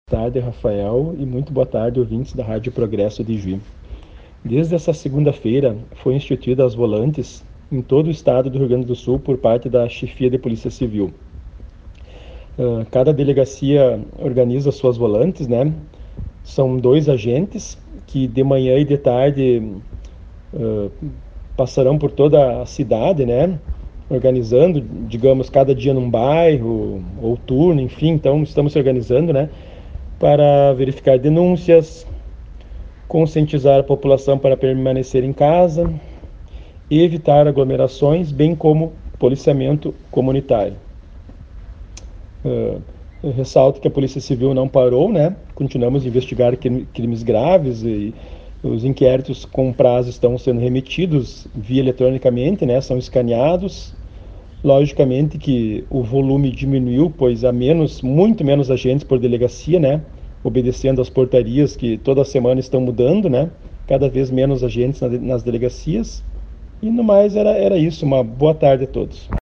Boa tarde, Rafael, e muito boa tarde, ouvintes da Rádio Progresso de Juí. Desde essa segunda-feira, foi instituída as volantes em todo o estado do Rio Grande do Sul por parte da Chefia de Polícia Civil. Cada delegacia organiza suas volantes, né? São 2 agentes que de manhã e de tarde passarão por toda a cidade, né? Organizando, digamos, cada dia num bairro ou turno, enfim. Então, estamos se organizando, né? Para verificar denúncias, conscientizar a população para permanecer em casa e evitar aglomerações, bem como policiamento comunitário. Eu ressalto que a Polícia Civil não parou, né? Continuamos a investigar crimes graves e os inquéritos com prazo estão sendo remetidos via eletronicamente, né? São escaneados. Logicamente que o volume diminuiu, pois há muito menos agentes por delegacia, né? Obedecendo às portarias que toda semana estão mudando, né? Cada vez menos agentes nas delegacias. E no mais era isso. Uma boa tarde a todos.